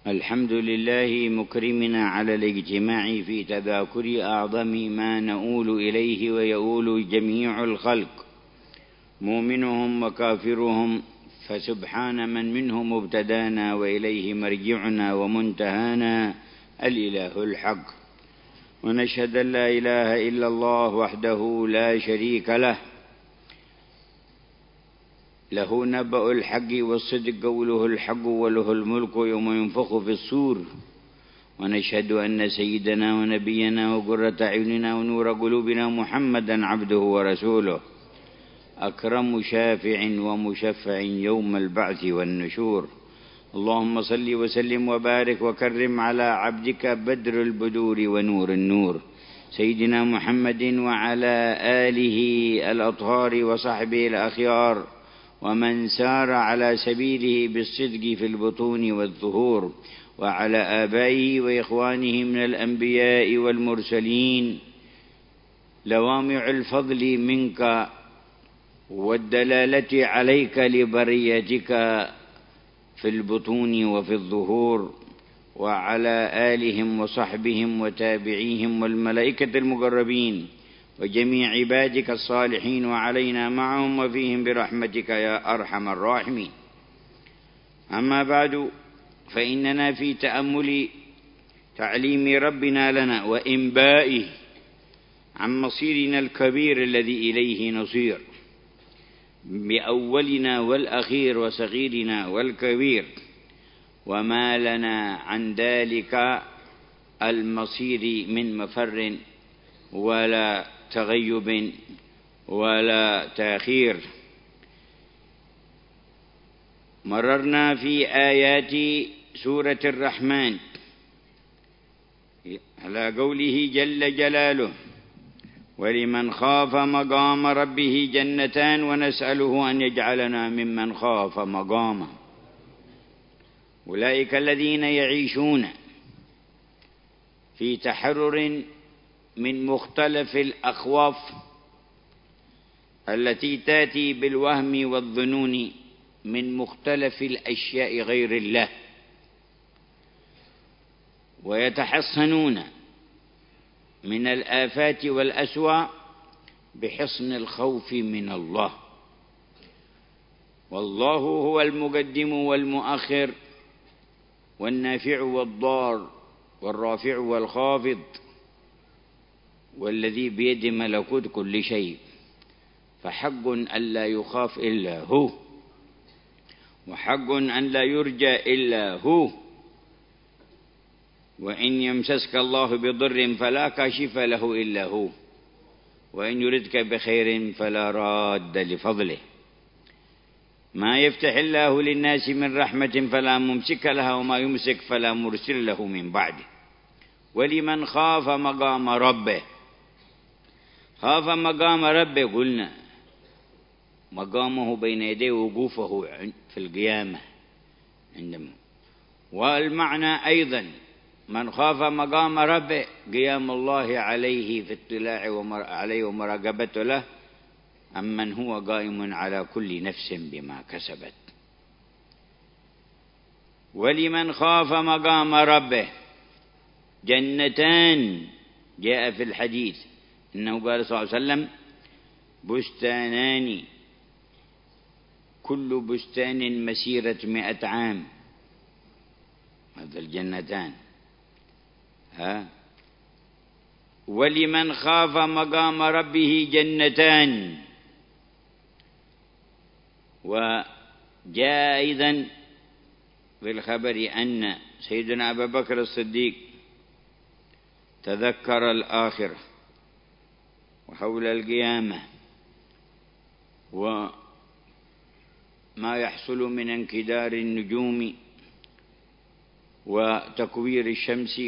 الحمد لله مكرمنا على الاجتماع في تذاكر أعظم ما نؤول إليه ويؤول جميع الخلق مؤمنهم وكافرهم، فسبحان من منهم ابتدانا وإليه مرجعنا ومنتهانا الإله الحق. ونشهد أن لا إله إلا الله وحده لا شريك له، له نبأ الحق والصدق وله الحق وله الملك يوم ينفخ في الصور. ونشهد أن سيدنا ونبينا وقرة أعيننا ونور قلوبنا محمدا عبده ورسوله، أكرم شافع ومشفع يوم البعث والنشور. اللهم صل وسلم وبارك وكرم على عبدك بدر البدور ونور النور سيدنا محمد وعلى آله الأطهار وصحبه الأخيار ومن سار على سبيله بالصدق في البطون والظهور، وعلى آبائه وإخوانه من الأنبياء والمرسلين. لوامع الفضل منك والدلالة عليك لبريتك في البطون وفي الظهور، وعلى آلهم وصحبهم وتابعيهم والملائكة المقربين وجميع عبادك الصالحين، وعلينا معهم وفيهم برحمتك يا أرحم الراحمين. أما بعد، فإننا في تأمل تعليم ربنا لنا وإنبائه عن مصيرنا الكبير الذي إليه نصير، بأولنا والأخير وصغيرنا والكبير، وما لنا عن ذلك المصير من مفر ولا تغيب ولا تأخير. مررنا في آيات سورة الرحمن على قوله جل جلاله: ولمن خاف مقام ربه جنتان، ونسأله أن يجعلنا ممن خاف مقامه. أولئك الذين يعيشون في تحرر من مختلف الأخواف التي تأتي بالوهم والظنون من مختلف الأشياء غير الله، ويتحصنون من الآفات والأسوأ بحصن الخوف من الله. والله هو المقدم والمؤخر والنافع والضار والرافع والخافض، والذي بيد ملكوت كل شيء، فحق أن لا يخاف إلا هو، وحق أن لا يرجى إلا هو. وإن يمسسك الله بضر فلا كاشف له إلا هو، وإن يردك بخير فلا راد لفضله. ما يفتح الله للناس من رحمة فلا ممسك لها، وما يمسك فلا مرسل له من بعده. ولمن خاف مقام ربه، خاف مقام ربه قلنا مقامه بين يديه وقوفه في القيامة عندما، والمعنى أيضا من خاف مقام ربه قيام الله عليه في اطلاع عليه ومراقبته له، أمن هو قائم على كل نفس بما كسبت. ولمن خاف مقام ربه جنتان، جاء في الحديث إنه قال صلى الله عليه وسلم: بستانان كل بستان مسيرة 100 عام. هذا الجنتان. ولمن خاف مقام ربه جنتان. وجاء أيضا في الخبر أن سيدنا أبا بكر الصديق تذكر الآخرة وحول القيامة وما يحصل من انكدار النجوم وتكوير الشمس،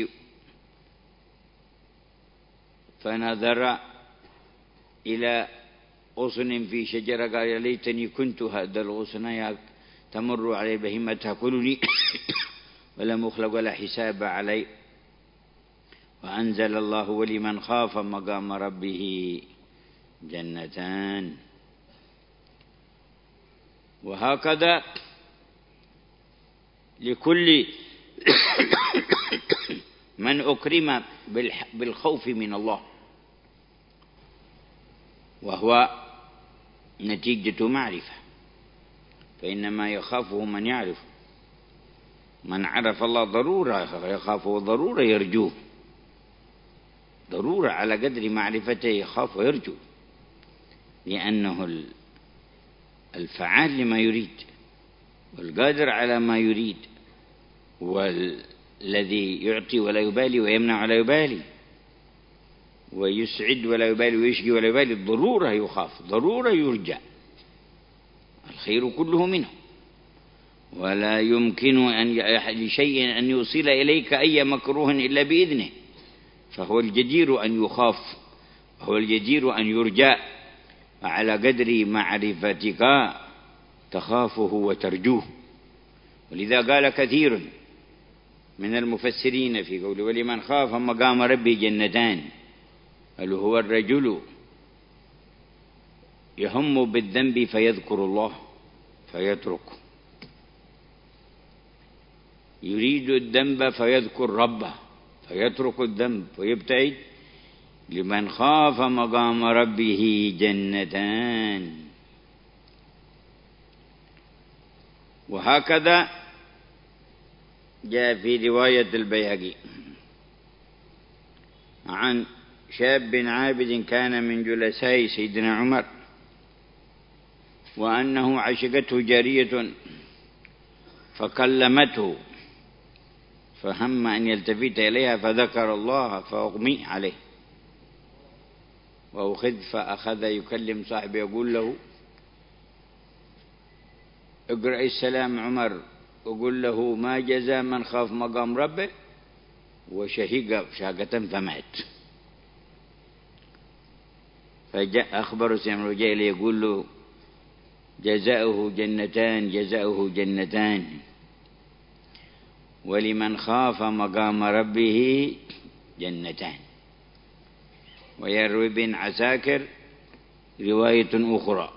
فنظر إلى غصن في شجرة قال: يا ليتني كنت هذا الغصن تمر علي بهيمة تأكلني ولم أخلق ولا حساب علي. وأنزل الله: ولمن خاف مقام ربه جنتان. وهكذا لكل من أكرم بالخوف من الله، وهو نتيجة معرفة، فإنما يخافه من يعرف. من عرف الله ضرورة يخافه، ضرورة يرجوه، ضرورة على قدر معرفته يخاف ويرجو، لأنه الفعال لما يريد والقادر على ما يريد، والذي يعطي ولا يبالي ويمنع ولا يبالي، ويسعد ولا يبالي ويشقي ولا يبالي. ضرورة يخاف، ضرورة يرجى، الخير كله منه، ولا يمكن لشيء أن يوصل إليك أي مكروه إلا بإذنه، فهو الجدير أن يخاف، هو الجدير أن يرجى. على قدر معرفتك تخافه وترجوه. ولذا قال كثير من المفسرين في قوله ولمن خاف مقام ربه جنتان، قال هو الرجل يهم بالذنب فيذكر الله فيتركه، يريد الذنب فيذكر ربه فيترك الذنب ويبتعد. لمن خاف مقام ربه جنتان. وهكذا جاء في رواية البيهقي عن شاب عابد كان من جلساء سيدنا عمر، وأنه عشقته جارية فكلمته، فهم أن يلتفت إليها فذكر الله فأغمي عليه، فأخذ يكلم صاحبه يقول له اقرأ السلام عمر، وقل له ما جزاء من خاف مقام ربه، وشهق شهقة فمات. فجاء أخبره سيدنا عمر وجاء إليه يقول له جزاؤه جنتان، جزاؤه جنتان، ولمن خاف مقام ربه جنتان. ويروي بن عساكر رواية أخرى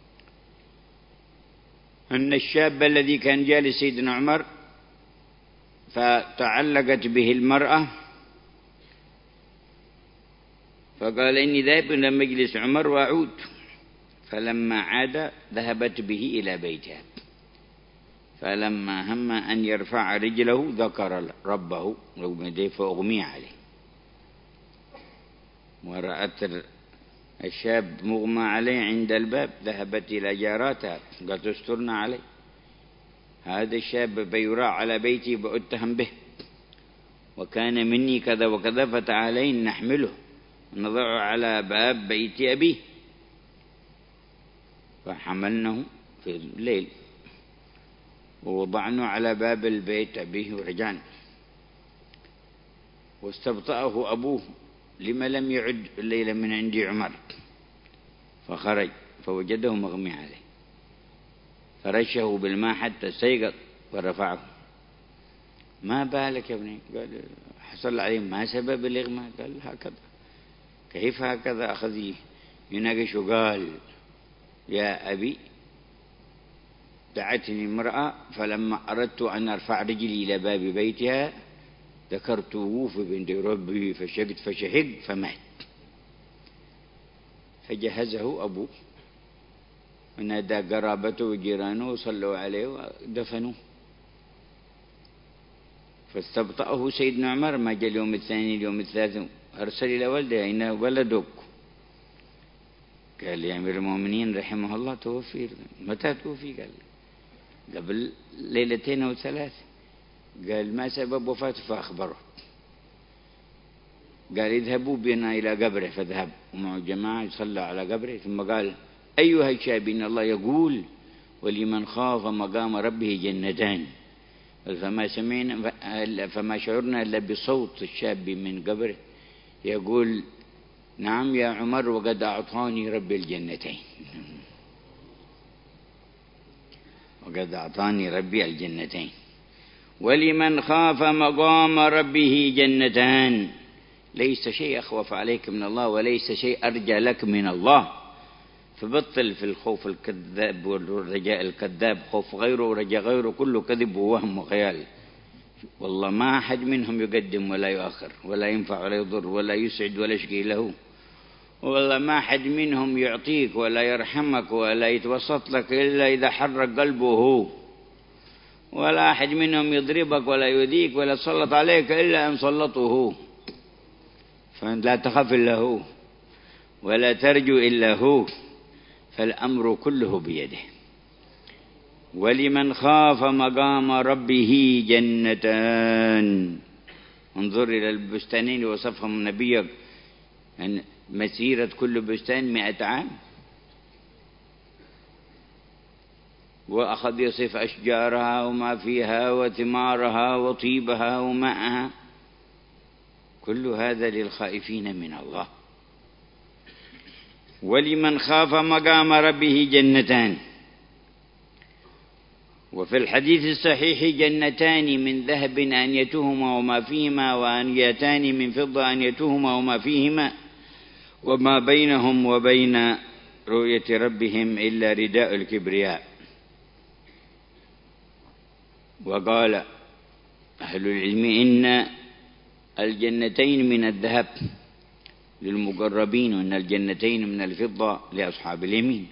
أن الشاب الذي كان جالس سيدنا عمر فتعلقت به المرأة، فقال إني ذاهب إلى مجلس عمر وأعود، فلما عاد ذهبت به إلى بيتها، فلما هم أن يرفع رجله ذكر ربه فأغمي عليه، ورأت الشاب مغمى عليه عند الباب، ذهبت إلى جاراتها قالت استرنا عليه، هذا الشاب بيراع على بيتي بأتهم به، وكان مني كذا وكذا، فتعالين نحمله ونضعه على باب بيت أبيه. فحملنه في الليل ووضعنه على باب البيت أبيه ورجعنا، واستبطأه أبوه لما لم يعد الليلة من عند عمر، فخرج فوجده مغمي عليه، فرشه بالماء حتى استيقظ ورفعه. ما بالك يا ابني؟ قال حصل عليه، ما سبب الإغماء؟ قال هكذا. كيف هكذا؟ أخذ يناقش وقال يا أبي دعتني امرأة، فلما أردت أن أرفع رجلي إلى باب بيتها ذكرت وقوف بنت ربي فشقت فشهق فمات. فجهزه أبوه ونادى قرابته وجيرانه وصلوا عليه ودفنوه. فاستبطأه سيدنا عمر، ما جاء اليوم الثاني اليوم الثالث أرسل إلى ولده أين ولدك؟ قال يا أمير المؤمنين رحمه الله توفي. متى توفي؟ قال قبل ليلتين أو ثلاث. قال ما سبب وفاته؟ فأخبره. قال اذهبوا بنا إلى قبره، فذهب ومعه جماعة يصلى على قبره، ثم قال أيها الشاب إن الله يقول ولمن خاف مقام ربه جنتان، فما شعرنا إلا بصوت الشاب من قبره يقول نعم يا عمر وقد أعطاني ربي الجنتين، وقد أعطاني ربي الجنتين. ولمن خاف مقام ربه جنتان، ليس شيء أخوف عليك من الله وليس شيء أرجى لك من الله. فبطل في الخوف الكذاب والرجاء الكذاب، خوف غيره ورجاء غيره كله كذب ووهم وخيال. والله ما أحد منهم يقدم ولا يؤخر ولا ينفع ولا يضر ولا يسعد ولا يشقي له، والله ما أحد منهم يعطيك ولا يرحمك ولا يتوسط لك إلا إذا حرك قلبه هو، ولا أحد منهم يضربك ولا يؤذيك ولا يسلط عليك إلا أن سلطه هو، فأنت لا تخاف إلا هو ولا ترجو إلا هو، فالأمر كله بيده. ولمن خاف مقام ربه جنتان. انظر إلى البستانين وصفهم نبيك أن مسيرة كل بستان 100 عام، وأخذ يصف أشجارها وما فيها وثمارها وطيبها وماءها، كل هذا للخائفين من الله. ولمن خاف مقام ربه جنتان. وفي الحديث الصحيح جنتان من ذهب آنيتهما وما فيهما، وآنيتان من فضة آنيتهما وما فيهما، وما بينهم وبين رؤية ربهم إلا رداء الكبرياء. وقال أهل العلم إن الجنتين من الذهب للمقربين، وإن الجنتين من الفضة لأصحاب اليمين.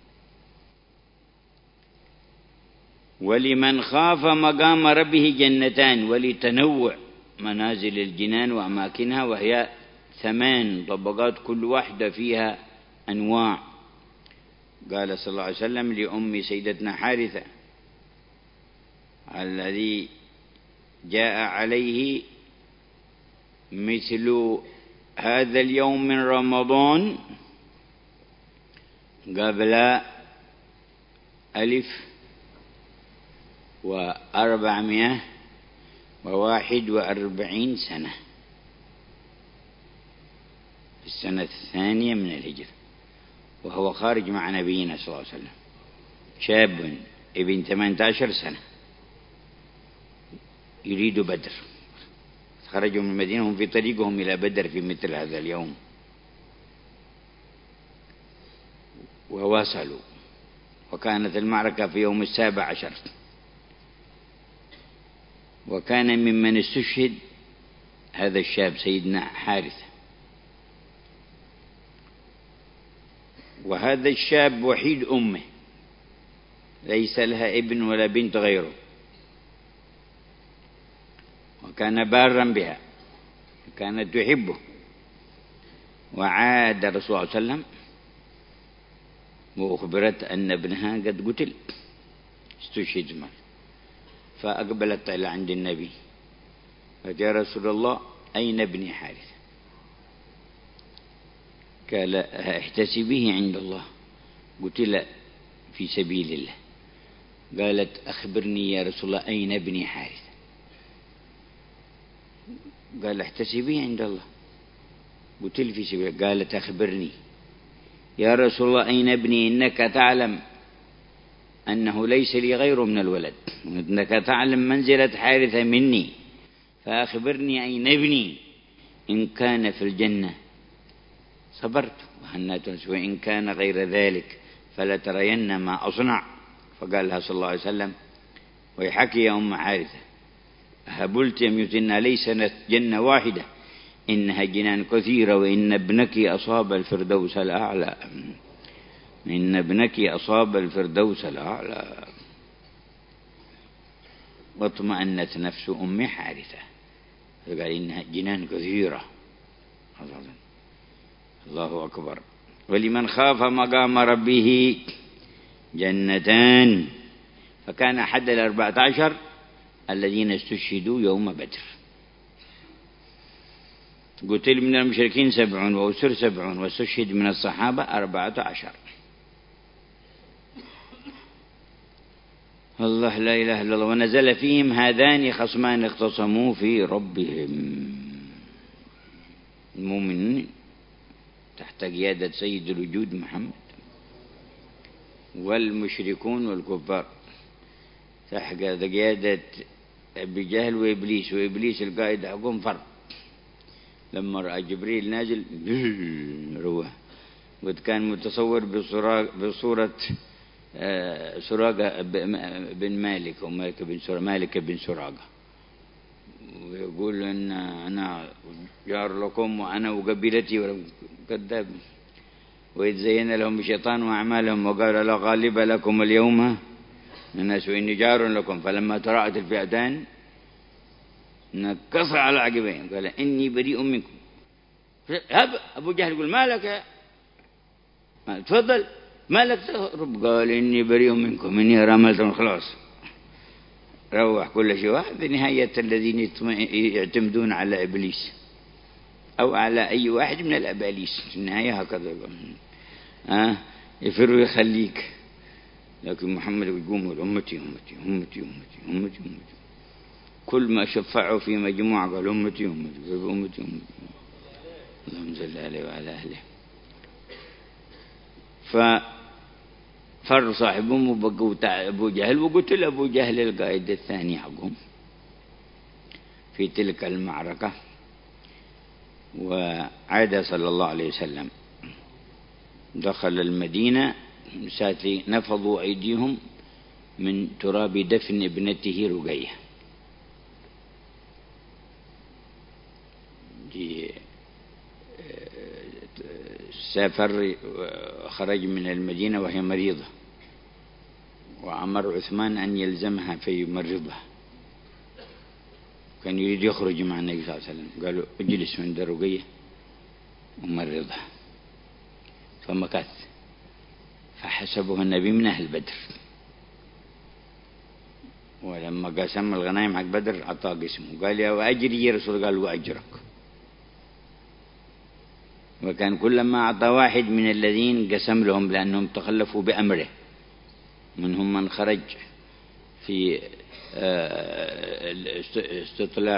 ولمن خاف مقام ربه جنتان، ولتنوع منازل الجنان وأماكنها، وهي 8 طبقات كل واحدة فيها أنواع. قال صلى الله عليه وسلم لأم سيدتنا حارثة الذي جاء عليه مثل هذا اليوم من رمضان قبل 1441 سنة، في السنة 2 من الهجرة، وهو خارج مع نبينا صلى الله عليه وسلم، شاب ابن 18 سنة يريد بدر. خرجوا من المدينة هم في طريقهم إلى بدر في مثل هذا اليوم، وواصلوا، وكانت المعركة في يوم 17، وكان ممن استشهد هذا الشاب سيدنا حارثة. وهذا الشاب وحيد أمه، ليس لها ابن ولا بنت غيره، وكان بارا بها، كانت تحبه. وعاد الرسول صلى الله عليه وسلم وأخبرت أن ابنها قد قتل، استشهد زمان، فأقبلت إلى عند النبي قالت يا رسول الله أين ابني حارثة؟ قال احتسبيه عند الله، قتل في سبيل الله. قالت أخبرني يا رسول الله أين ابني حارثة؟ قال احتسبيه عند الله، قتل في سبيل الله. قالت أخبرني يا رسول الله أين ابني؟ إنك تعلم أنه ليس لي غيره من الولد، إنك تعلم منزلة حارثة مني، فأخبرني أين ابني؟ إن كان في الجنة صبرت وهنأت، وإن كان غير ذلك فلا ترين ما أصنع. فقال لها صلى الله عليه وسلم ويحكي يا أم حارثة أهبلت أم يتنا؟ ليس جنة واحدة، إنها جنان كثيرة، وإن ابنك أصاب الفردوس الأعلى، إن ابنك أصاب الفردوس الأعلى. واطمأنت نفس أم حارثة، فقال إنها جنان كثيرة. الله أكبر. ولمن خاف مقام ربه جنتان. فكان أحد 14 الذين استشهدوا يوم بدر، قتل من المشركين 70 وأسر 70، واستشهد من الصحابة 14. الله لا إله إلا الله. ونزل فيهم هذان خصمان اختصموا في ربهم، المؤمنين تحت قيادة سيد الوجود محمد، والمشركون والكفار تحت قيادة أبي جهل وإبليس، وإبليس القائد حقهم فرق. لما رأى جبريل نازل روح، وكان متصور بصورة سراقة بن مالك، ومالك بن سراقة، ويقول أن أنا جار لكم وأنا وقبيلتي، كذاب. وإذ زين لهم الشيطان أعمالهم وقال لا غالب لكم اليوم الناس وإني جار لكم، فلما تراءت الفئتان نكص على عقبين قال إني بريء منكم. أبو جهل يقول ما لك، تفضل ما لك تهرب؟ قال إني بريء منكم إني رملتم، خلاص روح كل شيء. واحد نهاية الذين يعتمدون على إبليس أو على أي واحد من الأباليس، في النهاية هكذا يفر ويخليك. لكن محمد يقوم يقول أمتي أمتي أمتي أمتي أمتي أمتي، كل ما شفعوا في مجموعة قال أمتي أمتي أمتي أمتي، اللهم صل عليه وعلى أهله. ففر صاحبهم وبقوا أبو جهل، وقتل أبو جهل القائد الثاني حقهم في تلك المعركة. وعاد صلى الله عليه وسلم دخل المدينة ساتي نفضوا أيديهم من تراب دفن ابنته رقية. سافر خرج من المدينة وهي مريضة، وأمر عثمان أن يلزمها فيمرضها. كان يريد يخرج مع النبي صلى الله عليه وسلم، قالوا اجلس عند رقية ومرضها، فمكث. فحسبه النبي من أهل بدر، ولما قسم الغنائم حق بدر أعطاه قسمه، قال يا وأجري يا رسول، قال وأجرك. وكان كلما أعطى واحد من الذين قسم لهم لأنهم تخلفوا بأمره. منهم من خرج في الاستطلاع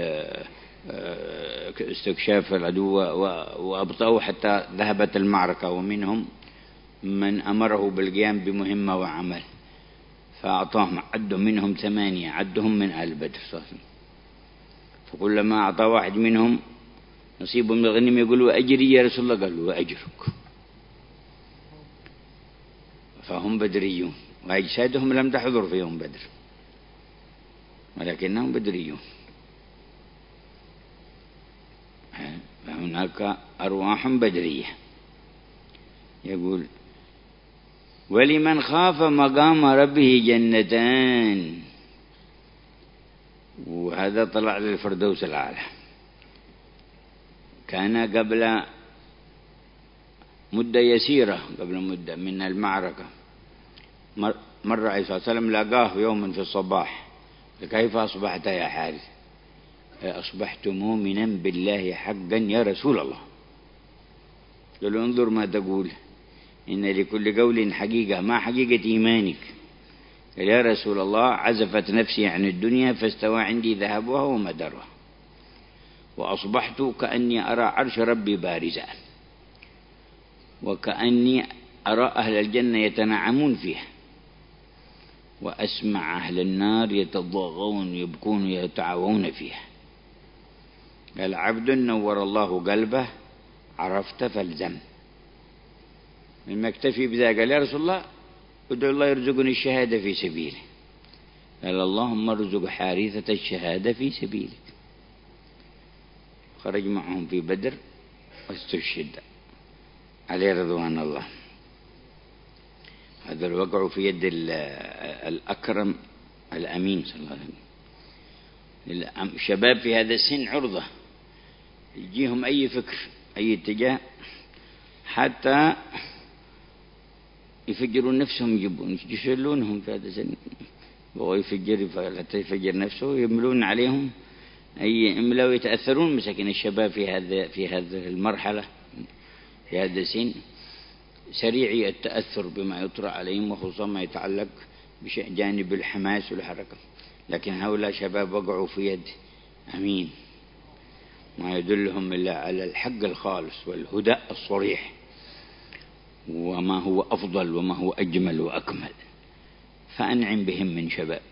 والاستكشاف العدو وأبطأوا حتى ذهبت المعركة، ومنهم من أمره بالقيام بمهمة وعمل فأعطاهم، عدهم منهم 8 عدهم من آل بدر صحيح. فكلما أعطى واحد منهم نصيب من الغنيمة يقول وأجري يا رسول الله، قال وأجرك. فهم بدريون، وأجسادهم لم تحضر في يوم بدر ولكنهم بدريون. فهناك أرواح بدرية. يقول ولمن خاف مقام ربه جنتان، وهذا طلع للفردوس الأعلى. كان قبل مدة يسيرة، قبل مدة من المعركة، مر عليه الصلاة والسلام لقاه يوما في الصباح، كيف أصبحت يا حارث؟ أصبحت مؤمنا بالله حقا يا رسول الله. قال له انظر ما تقول، إن لكل قول حقيقة، ما حقيقة إيمانك؟ قال يا رسول الله عزفت نفسي عن الدنيا فاستوى عندي ذهبها ومدرها، وأصبحت كأني أرى عرش ربي بارزا، وكأني أرى أهل الجنة يتنعمون فيها، وأسمع أهل النار يتضاغون يبكون يتعاون فيها. قال عبد نور الله قلبه عرفت فالزم. لما اكتفي بذلك قال يا رسول الله ادعو الله يرزقني الشهادة في سبيله. قال اللهم ارزق حارثة الشهادة في سبيلك. خرج معهم في بدر واستشهد عليه رضوان الله. هذا الوقع في يد الأكرم الأمين صلى الله عليه وسلم. الشباب في هذا السن عرضة، يجيهم أي فكر أي اتجاه حتى يفجرون نفسهم، يشلونهم في هذا السن، بغوا يفجر حتى يفجر نفسه، يملون عليهم أي إملا ويتأثرون مساكين الشباب في هذه المرحلة في هذا السن سريعي التأثر بما يطرأ عليهم، وخصوصا ما يتعلق بجانب الحماس والحركة. لكن هؤلاء شباب وقعوا في يد أمين ما يدلهم إلا على الحق الخالص والهدى الصريح، وما هو أفضل وما هو أجمل وأكمل، فأنعم بهم من شباب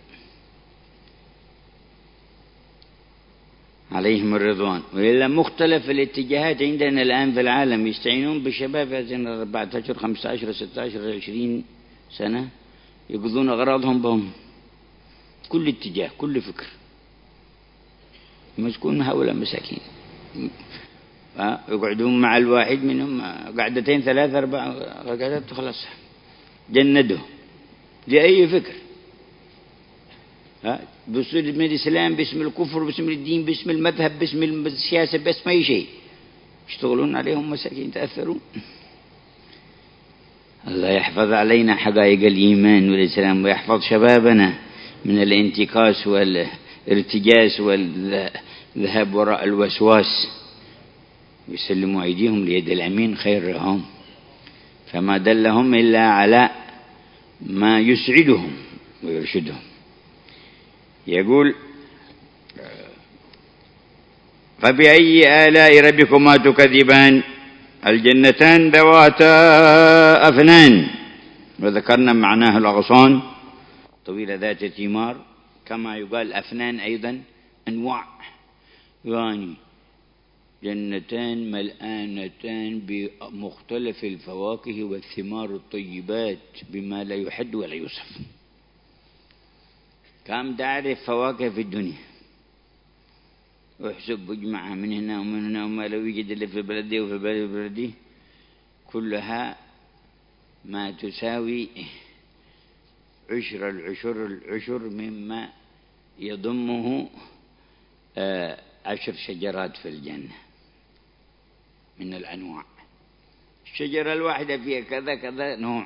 عليهم الرضوان. وإلا مختلف الاتجاهات عندنا الآن في العالم يستعينون بشباب هذين 14 15 16 20 سنة يقضون أغراضهم بهم، كل اتجاه كل فكر. مسكون هؤلاء مساكين، يقعدون مع الواحد منهم قعدتين 3 4 قعدات خلاص جنده لأي فكر، باسم الإسلام، باسم الكفر، باسم الدين، باسم المذهب، باسم السياسة، باسم أي شيء يشتغلون عليهم مساكين تأثرون. الله يحفظ علينا حقائق الإيمان والإسلام، ويحفظ شبابنا من الانتكاس والارتجاس والذهاب وراء الوسواس، ويسلموا أيديهم ليد الأمين خير لهم، فما دلهم إلا على ما يسعدهم ويرشدهم. يقول فبأي آلاء ربكما تكذبان، الجنتان ذواتا أفنان، وذكرنا معناه الأغصان طويلة ذات ثمار، كما يقال أفنان أيضا أنواع، يعني جنتان ملآنتان بمختلف الفواكه والثمار الطيبات بما لا يحد ولا يوصف. كم تعرف فواكه في الدنيا، واحسب اجمعها من هنا ومن هنا، وما لو يوجد اللي في البلد دي وفي البلد دي كلها ما تساوي العشر مما يضمه 10 شجرات في الجنة من الأنواع. الشجرة الواحدة فيها كذا كذا نوع،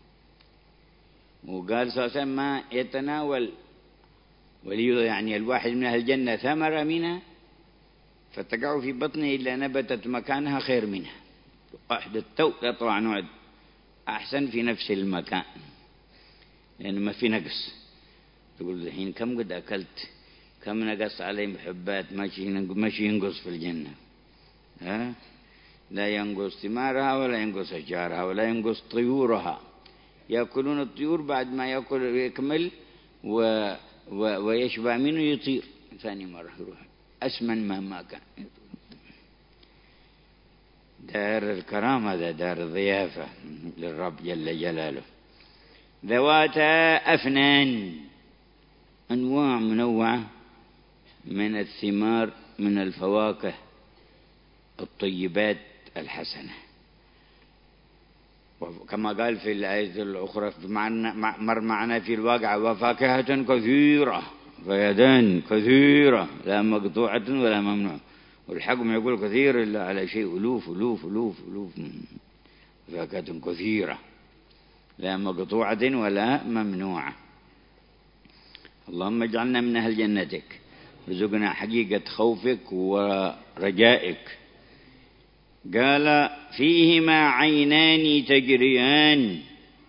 وقال صلى الله عليه وسلم ما يتناول ولي يعني الواحد من أهل الجنة ثمرة منها فتقع في بطنه إلا نبتت مكانها خير منها، واحدة يطلع نوع أحسن في نفس المكان، يعني ما في نقص. تقول الحين كم قد أكلت، كم نقص علي محبات، ماشي ينقص في الجنة، لا ينقص ثمارها ولا ينقص أشجارها ولا ينقص طيورها، يأكلون الطيور بعد ما يكمل ويشبع منه يطير ثاني مرة يروح أسمن مهما كان. دار الكرام هذا دار الضيافة للرب جل جلاله. ذواتا أفنان، أنواع منوعة من الثمار من الفواكه الطيبات الحسنة، كما قال في الآية الأخرى مر معنا في الواقع وفاكهة كثيرة، فيدان كثيرة لا مقطوعة ولا ممنوع، والحكم يقول كثير إلا على شيء ألوف ألوف ألوف ألوف، فاكهة كثيرة لا مقطوعة ولا ممنوعة. اللهم اجعلنا من أهل جنتك، رزقنا حقيقة خوفك ورجائك. قال فيهما عينان تجريان،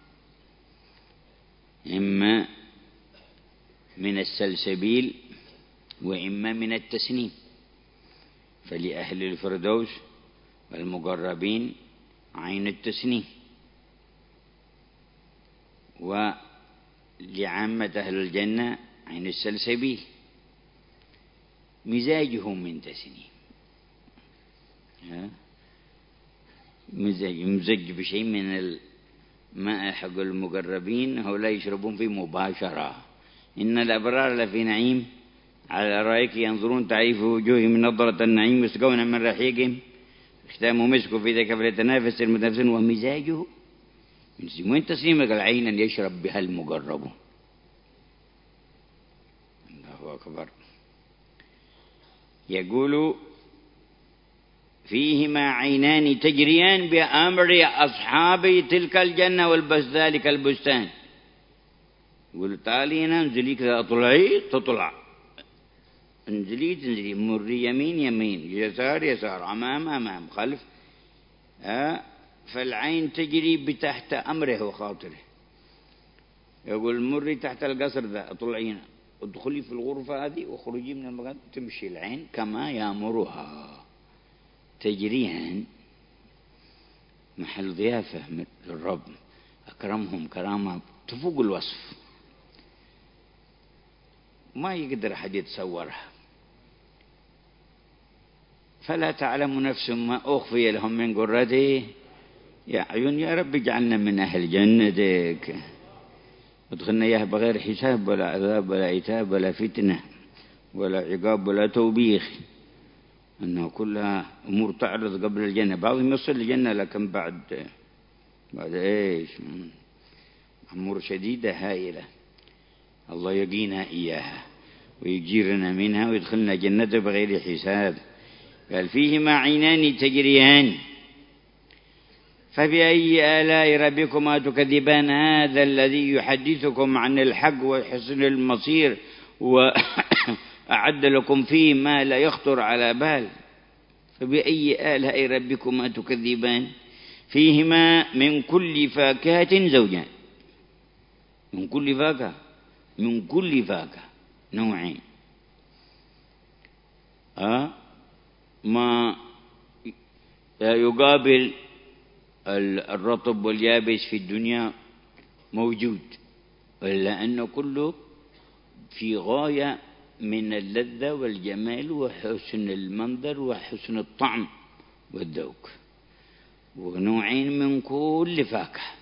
إما من السلسبيل وإما من التسنيم، فلأهل الفردوس والمقربين عين التسنيم، ولعامة أهل الجنة عين السلسبيل، مزاجه من تسنيم، مزج بشيء من الماء حق المقربين، هؤلاء يشربون فيه مباشرة. إن الأبرار لفي نعيم على الأرائك ينظرون تعرف في وجوههم من نظرة النعيم، يسقون من رحيق ختامه مسك في ذاك فليتنافس المتنافسون، ومزاجه من تسنيم. وين تسنيم؟ قال عينا يشرب بها المقربون. الله أكبر. يقول فيهما عينان تجريان بأمر أصحاب تلك الجنة والبس ذلك البستان. يقول تعالي هنا انزلي كذا، اطلعي تطلع، انزلي تنزلي، مري يمين يمين، يسار يسار، أمام أمام، خلف، فالعين تجري بتحت أمره وخاطره. يقول مري تحت القصر ذا، اطلعي هنا، ادخلي في الغرفة هذه واخرجي من المكان، تمشي العين كما يأمرها تجريان. محل ضيافة للرب، أكرمهم كرامة تفوق الوصف، ما يقدر أحد يتصورها. فلا تعلم نفس ما أخفي لهم من قرة أعين. يا رب اجعلنا من أهل جنتك، ادخلنا إياها بغير حساب ولا عذاب ولا عتاب ولا فتنة، ولا عقاب ولا توبيخ، أنها كلها أمور تعرض قبل الجنة. بعضهم يصل الجنة لكن بعد إيش؟ أمور شديدة هائلة. الله يقينا إياها ويجيرنا منها ويدخلنا جنته بغير حساب. قال فيهما عينان تجريان فبأي آلاء ربكما تكذبان. هذا الذي يحدثكم عن الحق وحسن المصير وأعد لكم فيه ما لا يخطر على بال. فبأي آلاء ربكما تكذبان فيهما من كل فاكهة زوجان. من كل فاكهة، من كل فاكهة نوعين. ما يقابل الرطب واليابس في الدنيا موجود، إلا أنه كله في غاية من اللذة والجمال وحسن المنظر وحسن الطعم والذوق. ونوعين من كل فاكهة،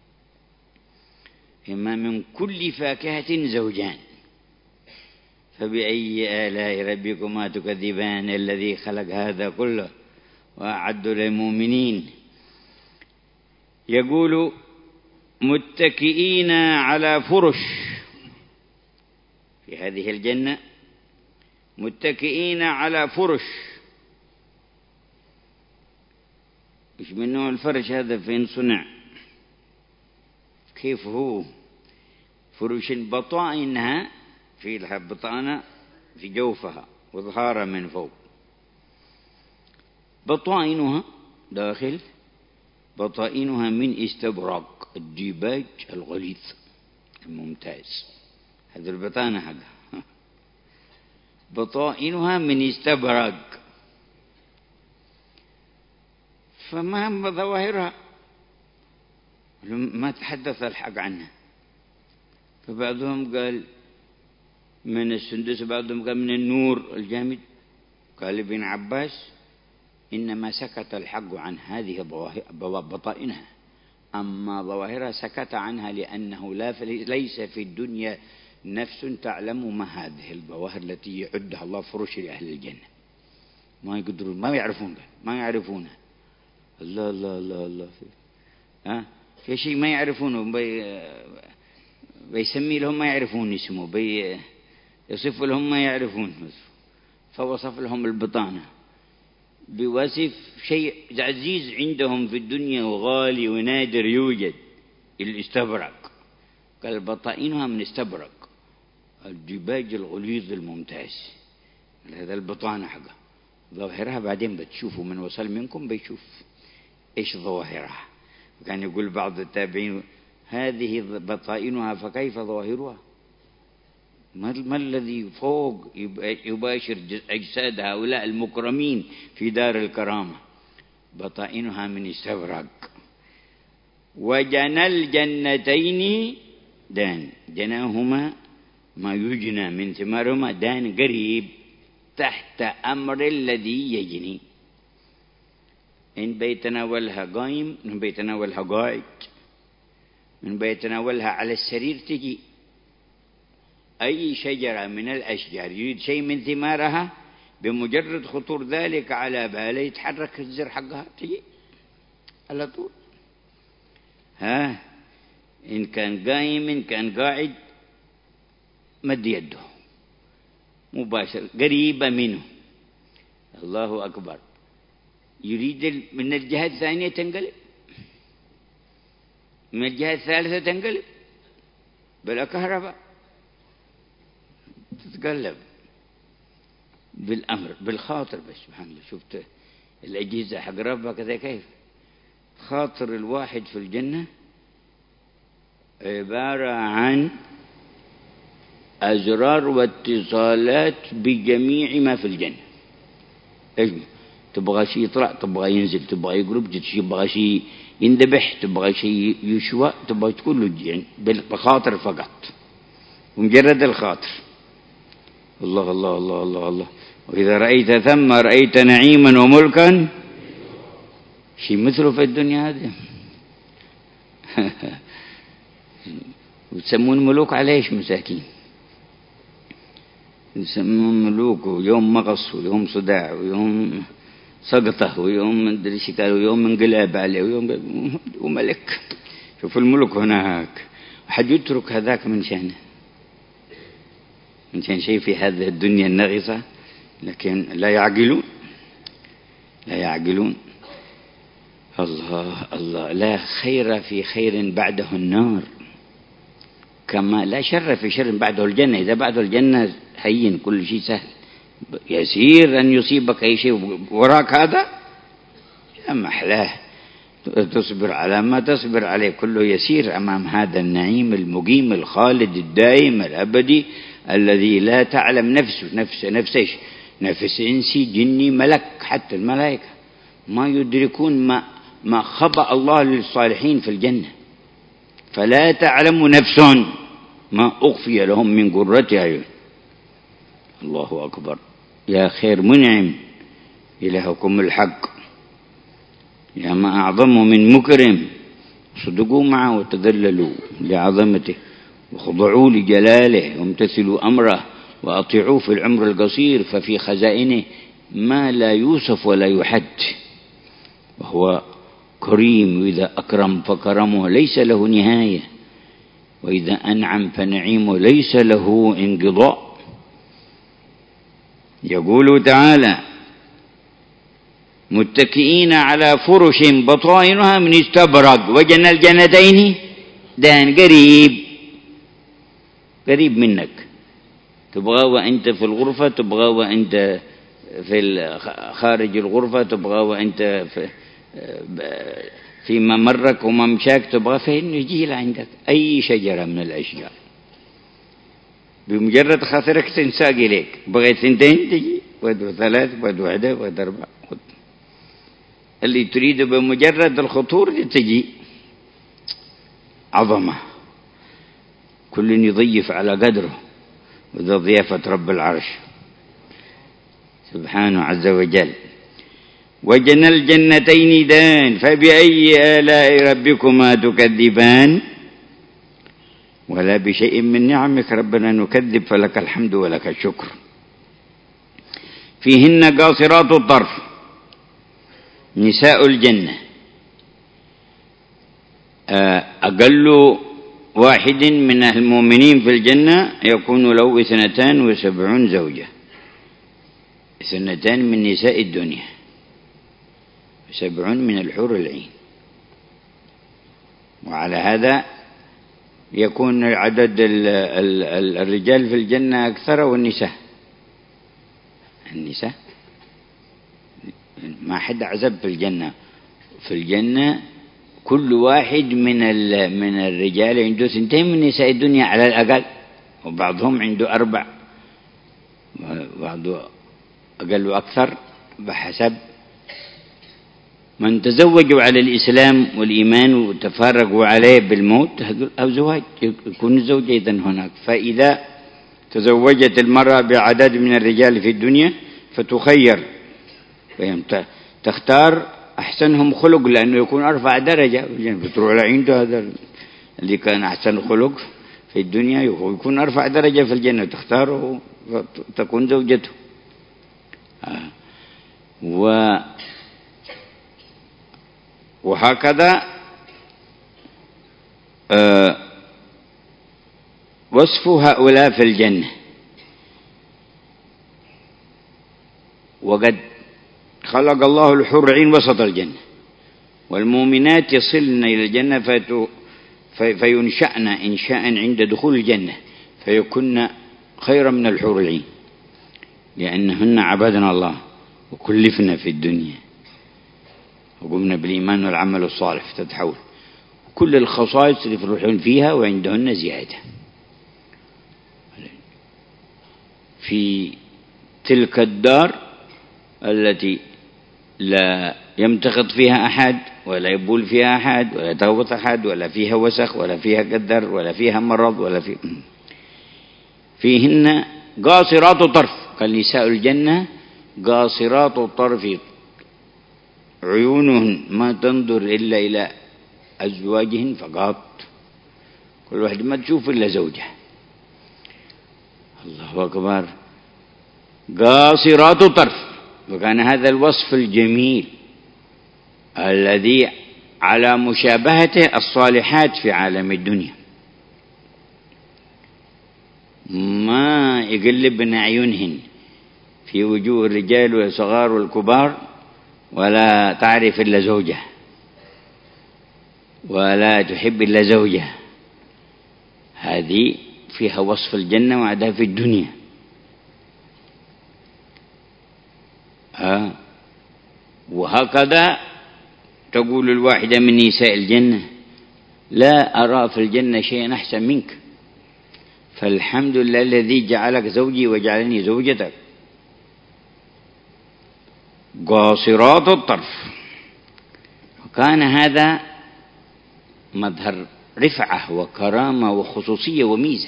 إما من كل فاكهة زوجان. فبأي آلاء ربكما تكذبان. الذي خلق هذا كله وأعد للمؤمنين. يقول متكئين على فرش في هذه الجنة، متكئين على فرش. إيش من نوع الفرش هذا؟ فين صنع؟ كيف هو؟ فرش بطائنها في لها بطانة في جوفها وظهارها من فوق. بطائنها داخل، بطائنها من استبرق الديباج الغليظ الممتاز. هذه البطانة حقها بطائنها من استبرق. فما ظواهرها ما تحدث الحق عنها. فبعضهم قال من السندس، بعضهم قال من النور الجامد. قال ابن عباس إنما سكت الحق عن هذه بطائنها، أما ظواهرها سكت عنها لأنه ليس في الدنيا نفس تعلم ما هذه الظواهر التي يعدها الله فرش لأهل الجنة. ما يقدرون، ما يعرفون، ما يعرفونها. الله الله الله الله. في شيء ما يعرفونه بيسمي لهم ما يعرفون اسمه، يصف لهم ما يعرفون. فوصف لهم البطانة بوصف شيء عزيز عندهم في الدنيا وغالي ونادر يوجد، الاستبرق. قال بطائنها من استبرق الديباج الغليظ الممتاز. هذا البطانة حقه. ظواهرها بعدين بتشوفوا، من وصل منكم بيشوف ايش ظواهرها. وكان يقول بعض التابعين هذه بطائنها فكيف ظواهرها؟ ما الذي فوق يباشر أجساد هؤلاء المكرمين في دار الكرامة؟ بطائنها من استبرق. وجنى الجنتين دان، جناهما ما يجنى من ثمارهما، دان قريب تحت أمر الذي يجني. إن بيتناولها قايم، من بيتناولها قاعد، من بيتناولها على السرير تجي. أي شجرة من الأشجار يريد شيء من ثمارها بمجرد خطور ذلك على باله يتحرك الزر حقها تجي على طول. إن كان قايم إن كان قاعد مد يده مباشر قريبة منه. الله أكبر. يريد من الجهة الثانية تنقلب، من الجهة الثالثة تنقلب بلا كهرباء، تتقلب بالأمر بالخاطر بس. سبحان الله. شفت الأجهزة حق ربك كذا كيف خاطر الواحد في الجنة عبارة عن أزرار واتصالات بجميع ما في الجنة. اجمع، تبغى شيء يطلع، تبغى ينزل، تبغى يقرب، تبغى شيء يندبح، تبغى شيء يشوى، تبغى تقول له يعني بالخاطر فقط، ومجرد الخاطر. الله الله الله الله الله. وإذا رأيت ثم رأيت نعيما وملكا شيء مثله في الدنيا هذه. وتسمون ملوك على ايش مساكين؟ يسمون ملوك، ويوم مغص ويوم صداع ويوم سقطه ويوم مدري ايش قال ويوم انقلاب عليه وملك. شوف الملك هناك، وحد يترك هذاك من شأنه، من شأن شيء في هذه الدنيا النغصة، لكن لا يعقلون، لا يعقلون. الله الله، لا خير في خير بعده النار، كما لا شر في شر بعده الجنة. إذا بعده الجنة هين، كل شيء سهل، يسير أن يصيبك أي شيء وراك هذا يا محلاه، تصبر على ما تصبر عليه، كله يسير أمام هذا النعيم المقيم الخالد الدائم الأبدي الذي لا تعلم نفس إيش، نفس إنسي جني ملك، حتى الملائكة ما يدركون ما خبأ الله للصالحين في الجنة. فلا تعلم نفس ما أخفي لهم من قرة أعين. الله أكبر، يا خير منعم إلهكم الحق، يا ما أعظم من مكرم. صدقوا معه وتذللوا لعظمته، وخضعوا لجلاله، وامتثلوا أمره، وأطيعوه في العمر القصير، ففي خزائنه ما لا يوصف ولا يحد. وهو كريم، وإذا أكرم فكرمه ليس له نهاية، وإذا أنعم فنعيمه ليس له انقضاء. يقول تعالى: متكئين على فرش بطائنها من استبرق وجنى الجنتين دان، قريب منك، تبغى وأنت في الغرفة، تبغى وأنت في خارج الغرفة، تبغى وأنت في ممرك وممشاك، تبغى فين يجي عندك أي شجرة من الأشجار، بمجرد خاطرك تنساق إليك. بغيت ثنتين تجي، بدو ثلاث، بدو واحدة، بدو أربعة، اللي تريده بمجرد الخطور تجي. عظمة، كل يضيف على قدره، وذا ضيافة رب العرش سبحانه عز وجل. وجنى الجنتين دان، فبأي آلاء ربكما تكذبان. ولا بشيء من نعمك ربنا نكذب، فلك الحمد ولك الشكر. فيهن قاصرات الطرف، نساء الجنة. أقل واحد من المؤمنين في الجنة يكون له 72 زوجة، 2 من نساء الدنيا، 70 من الحور العين. وعلى هذا يكون عدد الرجال في الجنة أكثر، والنساء ما حد عزب في الجنة. في الجنة كل واحد من الرجال عنده 2 من نساء الدنيا على الأقل، وبعضهم عنده 4، بعضه أقل وأكثر بحسب من تزوجوا على الإسلام والإيمان وتفارقوا عليه بالموت، أو زواج يكون الزوج أيضا هناك. فإذا تزوجت المرأة بعدد من الرجال في الدنيا فتخير، تختار أحسنهم خلق، لأنه يكون أرفع درجة، فتروح عنده هذا اللي كان أحسن خلق في الدنيا يكون أرفع درجة في الجنة، تختاره وتكون زوجته. وهكذا وصف هؤلاء في الجنة. وقد خلق الله الحور العين وسط الجنة، والمؤمنات يصلن إلى الجنة فينشأن إنشاء عند دخول الجنة، فيكون خيرا من الحور العين، لأنهن عبدنا الله وكلفنا في الدنيا وقمنا بالإيمان والعمل الصالح تتحول. كل الخصائص اللي يفرحون فيها وعندهن زيادة. في تلك الدار التي لا يمتخط فيها أحد، ولا يبول فيها أحد، ولا يتغوط أحد، ولا فيها وسخ، ولا فيها قدر، ولا فيها مرض، ولا فيهن قاصرات الطرف. قال نساء الجنة قاصرات الطرف، عيونهن ما تنظر إلا إلى أزواجهن فقط، كل واحد ما تشوف إلا زوجها. الله أكبر. قاصرات الطرف. وكان هذا الوصف الجميل الذي على مشابهته الصالحات في عالم الدنيا، ما يقلبن أعينهن في وجوه الرجال والصغار والكبار ولا تعرف إلا زوجه ولا تحب إلا زوجه. هذه فيها وصف الجنة وعدها في الدنيا. وهكذا تقول الواحدة من نساء الجنة: لا أرى في الجنة شيئا أحسن منك، فالحمد لله الذي جعلك زوجي وجعلني زوجتك. قاصرات الطرف. وكان هذا مظهر رفعة وكرامة وخصوصية وميزة،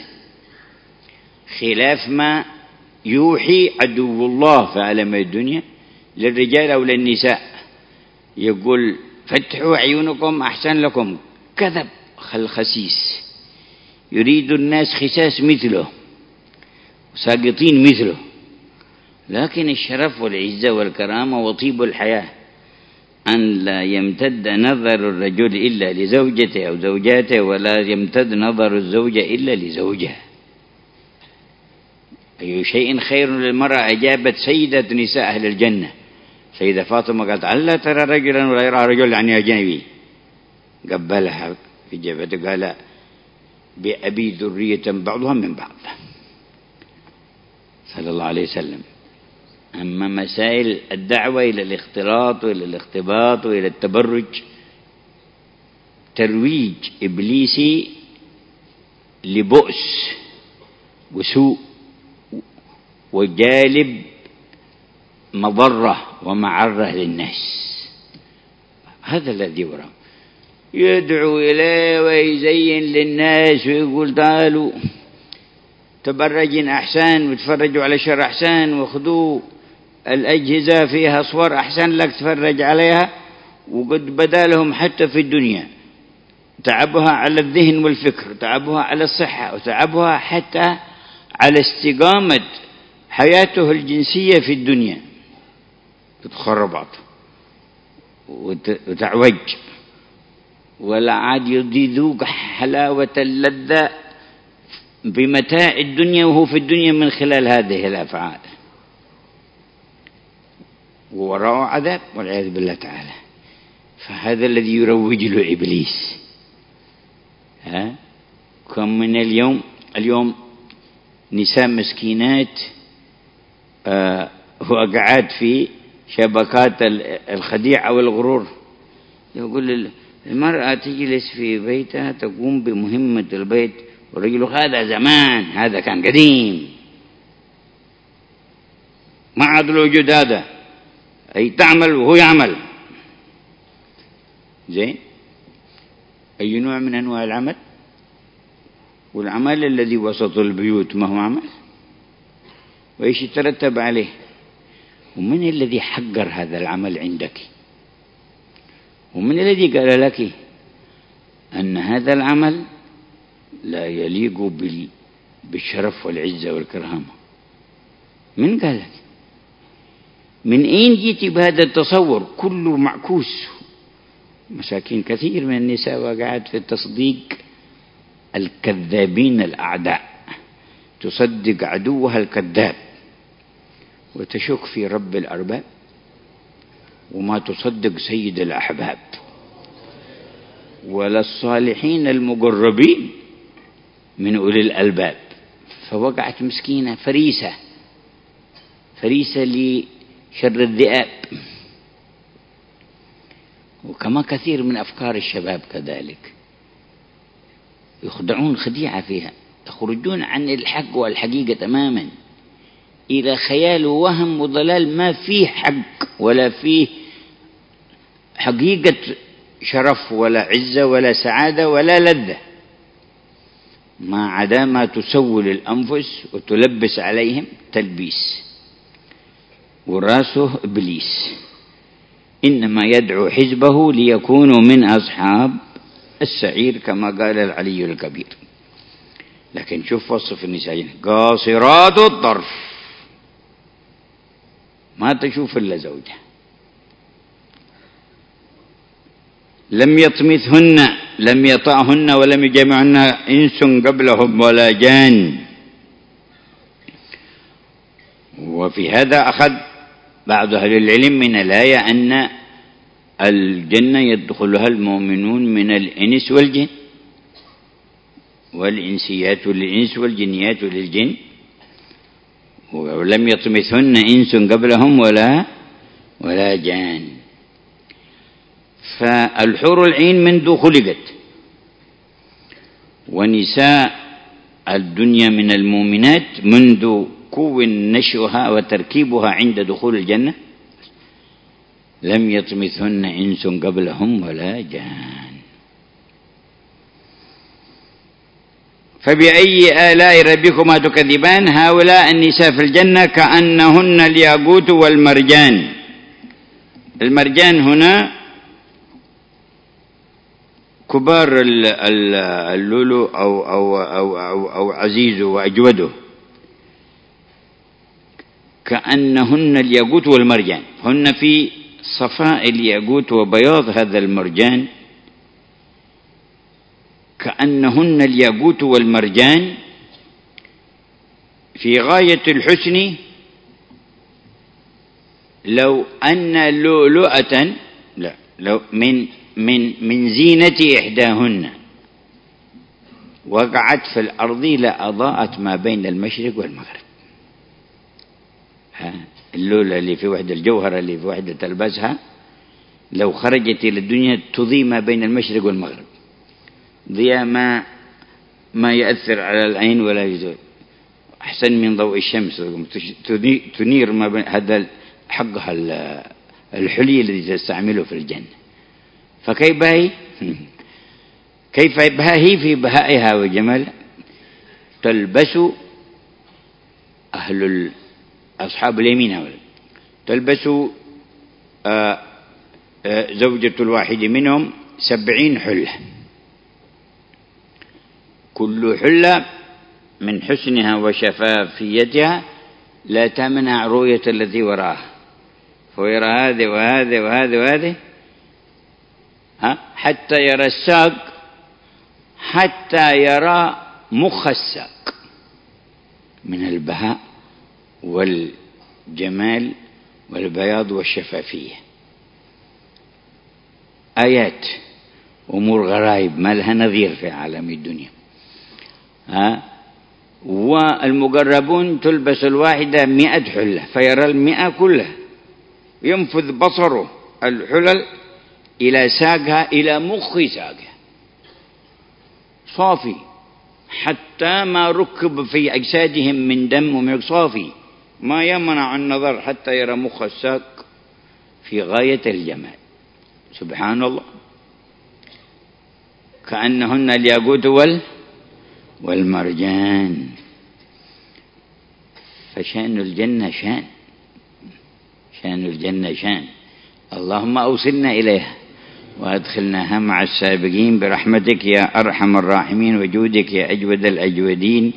خلاف ما يوحي عدو الله في عالم الدنيا للرجال أو للنساء، يقول: فتحوا عيونكم أحسن لكم. كذب الخسيس، يريد الناس خساس مثله وساقطين مثله. لكن الشرف والعزة والكرامة وطيب الحياة أن لا يمتد نظر الرجل إلا لزوجته أو زوجاته، ولا يمتد نظر الزوجة إلا لزوجها. أي شيء خير للمرأة. أجابت سيدة نساء أهل الجنة سيدة فاطمة قالت: ألا ترى رجلا ولا يرى رجل يعني أجنبي؟ قبلها في جبهته قال: بأبي ذرية بعضها من بعض، صلى الله عليه وسلم. أما مسائل الدعوة إلى الاختلاط وإلى الاختباط وإلى التبرج ترويج إبليسي لبؤس وسوء وجالب مضرة ومعرة للناس. هذا الذي وراء يدعو إليه ويزين للناس ويقول: تعالوا تبرجن أحسن وتفرجوا على شر أحسن، وخذوا الأجهزة فيها صور أحسن لك تفرج عليها. وقد بدا لهم حتى في الدنيا تعبها على الذهن والفكر، تعبها على الصحة، وتعبها حتى على استقامة حياته الجنسية في الدنيا، تتخربط وتعوج، ولا عاد يذوق حلاوة اللذة بمتاع الدنيا وهو في الدنيا من خلال هذه الأفعال. ووراءه عذاب والعياذ بالله تعالى. فهذا الذي يروج له إبليس. كم من اليوم نساء مسكينات وقعات في شبكات الخديعة والغرور. يقول المرأة تجلس في بيتها تقوم بمهمة البيت، والرجل: هذا زمان، هذا كان قديم، ما عاد الوجود هذا. أي تعمل وهو يعمل. زين، أي نوع من أنواع العمل؟ والعمل الذي وسط البيوت ما هو عمل؟ وإيش يترتب عليه؟ ومن الذي حقر هذا العمل عندك؟ ومن الذي قال لك أن هذا العمل لا يليق بالشرف والعزة والكرامة؟ من قال لك؟ من أين جيت بهذا التصور كله معكوس؟ مساكين كثير من النساء وقعت في التصديق الكذابين الأعداء، تصدق عدوها الكذاب وتشك في رب الأرباب، وما تصدق سيد الأحباب ولا الصالحين المقربين من أولي الألباب. فوقعت مسكينة فريسة لشر الذئاب. وكما كثير من أفكار الشباب كذلك يخدعون خديعة فيها، يخرجون عن الحق والحقيقة تماما إلى خيال ووهم وضلال ما فيه حق ولا فيه حقيقة شرف ولا عزة ولا سعادة ولا لذة، ما عدا ما تسول الأنفس وتلبس عليهم تلبيس. وراسه إبليس إنما يدعو حزبه ليكونوا من أصحاب السعير كما قال العلي الكبير. لكن شوف وصف النساء: قاصرات الطرف. ما تشوف إلا زوجها. لم يطمثهن، لم يطعهن ولم يجمعهن إنس قبلهم ولا جان. وفي هذا أخذ بعض أهل العلم من الآية أن الجنة يدخلها المؤمنون من الإنس والجن، والإنسيات للإنس والجنيات للجن، ولم يطمثهن إنس قبلهم ولا جان. فالحور العين منذ خلقت، ونساء الدنيا من المؤمنات منذ كون نشأها وتركيبها عند دخول الجنة لم يطمثهن إنس قبلهم ولا جان. فبأي آلاء ربكما تكذبان؟ هؤلاء النساء في الجنة كأنهن الياقوت والمرجان. المرجان هنا كبار اللؤلؤ أو عزيز وأجوده، كأنهن الياقوت والمرجان، هن في صفاء الياقوت وبياض هذا المرجان. كأنهن الياقوت والمرجان في غاية الحسن. لو أن لؤلؤة لو من زينة إحداهن وقعت في الأرض لأضاءت ما بين المشرق والمغرب. اللؤلؤة اللي في وحدة، الجوهرة اللي في وحدة تلبسها لو خرجت إلى الدنيا تضيء ما بين المشرق والمغرب، ضياء ما يأثر على العين ولا يزول، أحسن من ضوء الشمس، تنير ما بين هذا حقها الحلي الذي تستعمله في الجنة. فكيف هي؟ كيف هي في بهائها وجمالها؟ تلبس أصحاب اليمين تلبس زوجة الواحد منهم 70 حلة، كل حلة من حسنها وشفافيتها لا تمنع رؤية الذي وراها، فيرى هذه وهذه وهذه وهذه حتى يرى الساق، حتى يرى مخ الساق من البهاء والجمال والبياض والشفافية. آيات أمور غرائب ما لها نظير في عالم الدنيا. والمقربون تلبس الواحدة 100 حلة، فيرى 100 كلها، ينفذ بصره الحلل إلى ساقها، إلى مخ ساقها صافي، حتى ما ركب في أجسادهم من دم ومن صافي ما يمنع النظر حتى يرى مخ الساق في غاية الجمال. سبحان الله. كأنهن الياقوت والمرجان. فشأن الجنة شأن الجنة شأن. اللهم أوصلنا إليها وأدخلناها مع السابقين برحمتك يا أرحم الراحمين وجودك يا أجود الأجودين،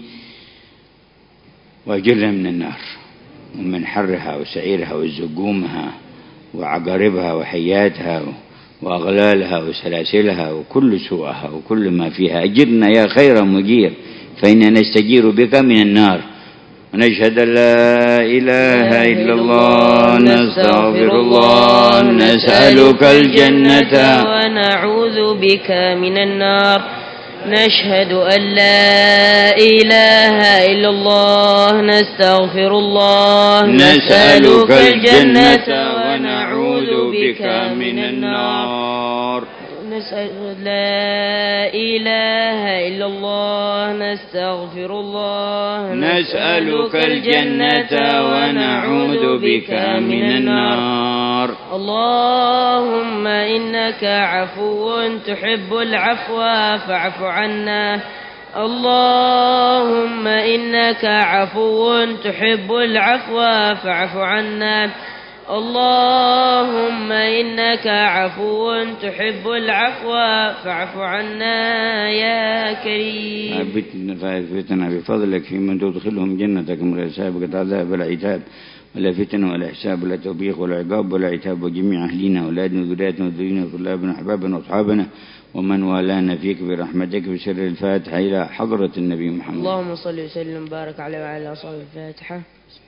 وأجرنا من النار ومن حرها وسعيرها وزقومها وعقاربها وحياتها وأغلالها وسلاسلها وكل سوءها وكل ما فيها. أجرنا يا خير مجير، فإننا نستجير بك من النار. ونشهد أن لا إله إلا الله، نستغفر الله، نسألك الجنة ونعوذ بك من النار. نشهد أن لا إله إلا الله، نستغفر الله، نسألك الجنة ونعوذ بك من النار. نسأل لا إله إلا الله، نستغفر الله، نسألك الجنة ونعوذ بك من النار. اللهم إنك عفو تحب العفو فاعف عنا. اللهم إنك عفو تحب العفو فاعف عنا. اللهم إنك عفو تحب العفو فاعف عنا يا كريم. ثبتنا بفضلك في من تدخلهم جنتك من غير سابقة عذاب العتاب، ولا فتن ولا حساب ولا توبيخ ولا عقاب ولا عتاب، وجميع أهلنا وأولادنا وذرياتنا وذرينا وطلابنا وأحبابنا وأصحابنا ومن والانا فيك برحمتك بسر الفاتحة إلى حضرة النبي محمد. اللهم صل وسلم وبارك عليه وعلى أصحاب الفاتحة.